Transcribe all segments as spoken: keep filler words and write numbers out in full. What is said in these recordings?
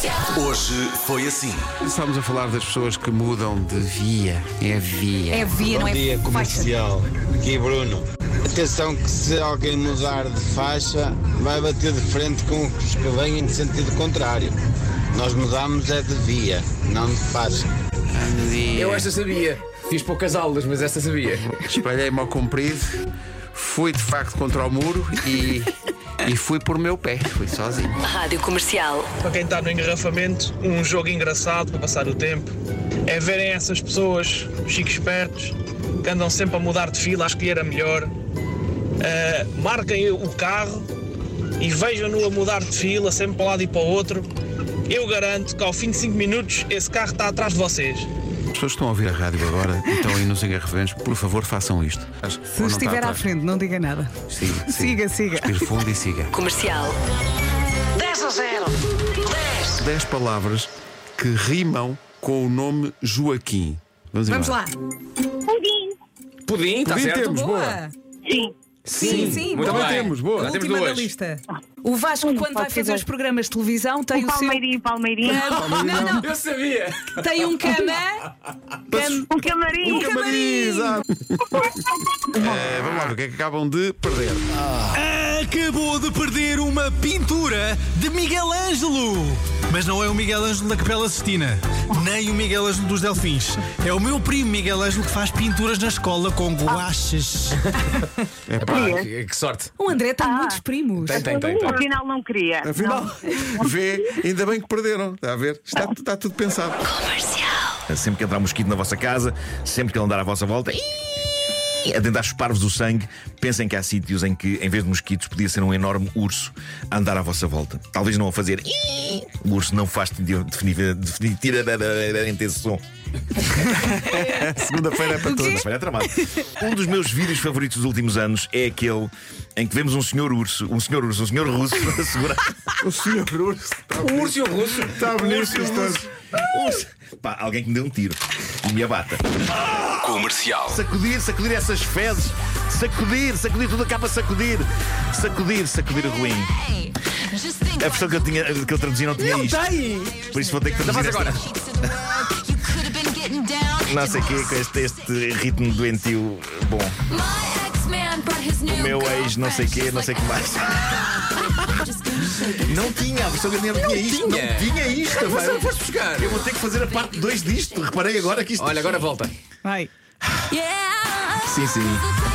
Hoje foi assim. Estamos a falar das pessoas que mudam de via. É via. É via, não Bom é dia, faixa. comercial. Aqui Bruno. Atenção que se alguém mudar de faixa, vai bater de frente com os que vêm de sentido contrário. Nós mudamos é de via, não de faixa. Eu esta sabia. Fiz poucas aulas, mas esta sabia. Espalhei-me ao comprido, fui de facto contra o muro e, e fui por meu pé. Fui sozinho. Rádio Comercial. Para quem está no engarrafamento, um jogo engraçado para passar o tempo é verem essas pessoas, chicos espertos, que andam sempre a mudar de fila a escolher a melhor. Uh, marquem o carro e vejam-no a mudar de fila, sempre para um lado e para o outro. Eu garanto que ao fim de cinco minutos esse carro está atrás de vocês. As pessoas que estão a ouvir a rádio agora e estão aí nos engarrafamentos, por favor, façam isto. Se estiver à frente, não diga nada. Siga, Siga, siga. Respire fundo e siga. Comercial. dez a zero. dez. dez palavras que rimam com o nome Joaquim. Vamos, Vamos embora. lá. Pudim. Pudim, está Pudim certo? temos, boa. Boa. Sim. Sim, sim. Muito Também bem. temos, boa. Já temos Última da duas. lista. O Vasco, quando vai pode fazer ser os programas de televisão, tem Um o seu. palmeirinho, palmeirinho. Não, não. Eu sabia. Tem um cama. cam- Um camarim. Um camarim. Exato. É, vamos lá ver o que é que acabam de perder. Acabou de perder uma pintura de Miguel Ângelo. Mas não é o Miguel Ângelo da Capela Sistina, nem o Miguel Ângelo dos Delfins. É o meu primo Miguel Ângelo que faz pinturas na escola com guaches. É pá, Pá, que, que sorte. O André tem muitos primos. Tem, tem, tem. tem. Afinal não queria. afinal, vê, ainda bem que perderam. Está a ver? Está, está tudo pensado. Sempre que entrar um mosquito na vossa casa, sempre que ele andar à vossa volta, a tentar chupar-vos o sangue, pensem que há sítios em que, em vez de mosquitos, podia ser um enorme urso a andar à vossa volta. Talvez não a fazer. O urso não faz definitivamente esse som. Segunda-feira é para todos. Segunda-feira é tramado. Um dos meus vídeos favoritos dos últimos anos é aquele em que vemos um senhor urso, um senhor urso, um senhor russo a segurar. O senhor urso. O urso e o russo. Está bonito isto todo. Urso. Pá, alguém que me dê um tiro e me abata. Comercial. Sacudir, sacudir essas fezes. Sacudir, sacudir, tudo acaba a sacudir. Sacudir, sacudir ruim. A versão que eu, tinha, que eu traduzi não tinha isto. Por isso vou ter que traduzir agora. esta. Não sei o que, com este, este ritmo doentio. Bom, o meu ex, não sei o que, não sei o que mais. Não tinha, a versão que eu tinha não tinha isto. tinha. Não tinha isto. Mas vai. não foste buscar. Eu vou ter que fazer a parte dois disto. Reparei agora que isto. Olha, agora volta. Vai. Sim, sim.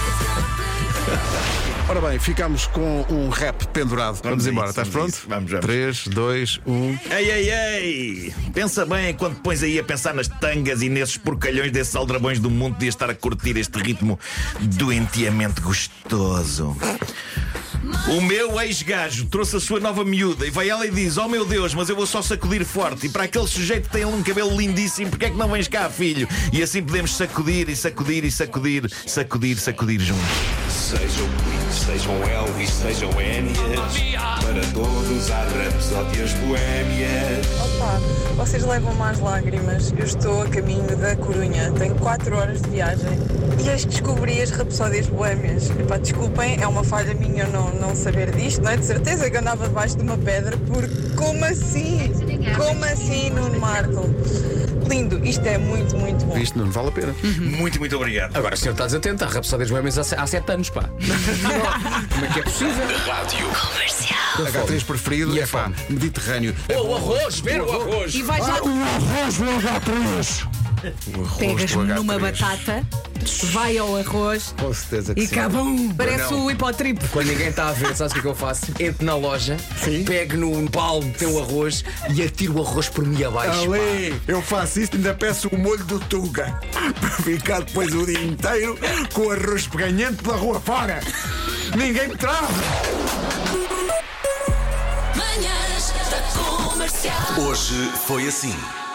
Ora bem, ficamos com um rap pendurado. Vamos, a embora, isso, estás vamos a pronto? isso. Vamos, vamos. três, dois, um. Ei, ei, ei! Pensa bem quando te pões aí a pensar nas tangas e nesses porcalhões desses aldrabões do mundo de estar a curtir este ritmo doentiamente gostoso. O meu ex-gajo trouxe a sua nova miúda e vai ela e diz: oh meu Deus, mas eu vou só sacudir forte. E para aquele sujeito que tem um cabelo lindíssimo, porque é que não vens cá, filho? E assim podemos sacudir e sacudir e sacudir, sacudir, sacudir juntos. Sejam Queens, sejam Elvis, sejam Énias, para todos há rapsódias boémias. Opa, vocês levam-me às lágrimas. Eu estou a caminho da Corunha, tenho quatro horas de viagem e hoje descobri as rapsódias boémias. Epá, desculpem, é uma falha minha eu não, não saber disto, não é? De certeza que eu andava debaixo de uma pedra, porque como assim? Como assim, Nuno Marco? Lindo, isto é muito, muito bom. Isto não vale a pena. Muito, muito obrigado. Agora o senhor está desatento. Há Rapsódias Boémias há, se- há sete anos, pá. Como é que é possível? H três preferido E a é pá, fome? Mediterrâneo. Oh, o arroz, ver o arroz. E vais lá. O arroz do H três. O arroz Pegas do H três. numa batata, vai ao arroz Com certeza que e sim. cabum. Parece Não. o hipotrip. Quando ninguém está a ver, sabes o que é que eu faço? Entro na loja, pego no palmo, tem o arroz e atiro o arroz por mim abaixo. Ali, eu faço isso e ainda peço o molho do Tuga para ficar depois o dia inteiro com o arroz peganhento pela rua fora. Ninguém me trava. Manhãs da Comercial. Hoje foi assim.